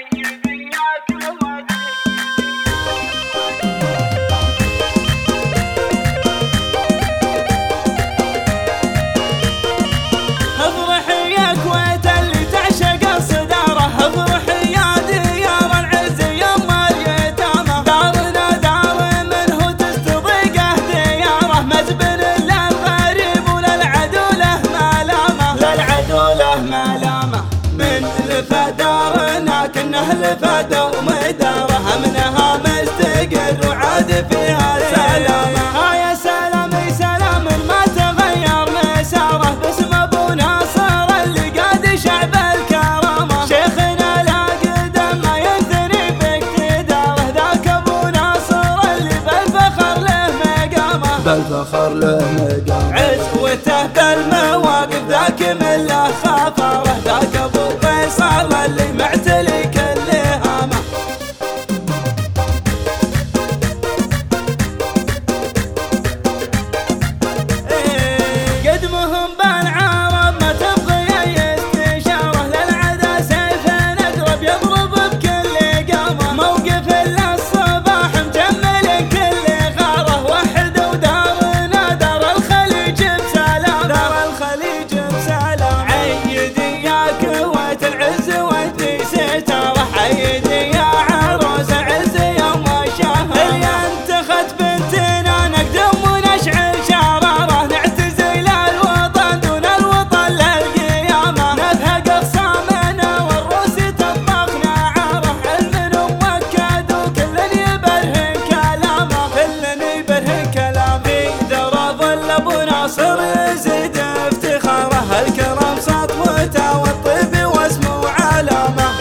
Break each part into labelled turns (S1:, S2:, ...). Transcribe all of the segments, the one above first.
S1: دارنا كنا الفدا ومدارها منها مستقر وعاد فيها سلامة. يا سلام يا سلام ما تغير مساره باسم ابو ناصر اللي قاد شعب الكرامة. شيخنا لا قدم ما ينثني باقتداره ذاك ابو ناصر اللي بالفخر له مقامه.
S2: بالفخر له مقامه
S1: عزوته بالمواقف ذاك من له خفره. ذاك ابو فيصل اللي معتلي كل هامه. قدمهم بالعرب ما تبغي اي استشاره. للعدا سيف اقرب يضرب بكل قامه. موقف الا الصباح مجمل كل غاره. وحده ودارنا دار الخليج بسلام. دار الخليج بسلام. عيدي يا كويت العز ودي ستاره. عيدي يا عروس عز يوم الشهر. اللي انتخت بنتنا نقدم ونشعل شراره. نعتزل الوطن دون الوطن للقيامه. نفهق اخصامنا والروس تطبخنا عاره. علم مؤكد وكل يبرهن كلامه. كل يبرهن كلامه. في دور ظل ابو ناصر يزيد افتخاره. الكرم سطوته والطيب واسمه علامه.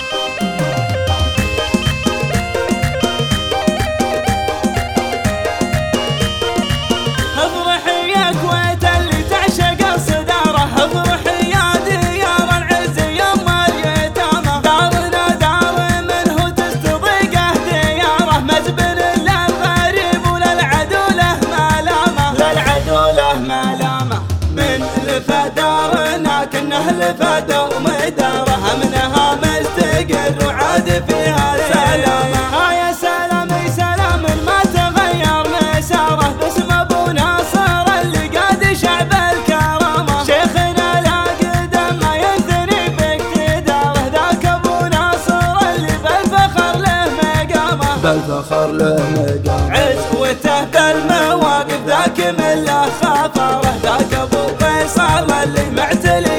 S1: افرحي يا كويت اللي تعشق الصداره. افرحي يا ديار العز يم اليتامى. دارنا دار منه تستضيقه دياره. مزبن للغريب وللعدو له ملامه. للعدو له ملامه. من الفدارنا كنا الفدا ومدارها منها مستقر وعاد فيها سلامه. يا سلام يا سلام ما تغير مساره باسم ابو ناصر اللي قاد شعب الكرامه. شيخنا لا قدم ما ينثني باقتداره. ذاك ابو ناصر اللي بالفخر له مقامه.
S2: بالفخر له مقامه
S1: عزوته بالمواقف ذاك من له خفره. ذاك ابو فيصل اللي معتلي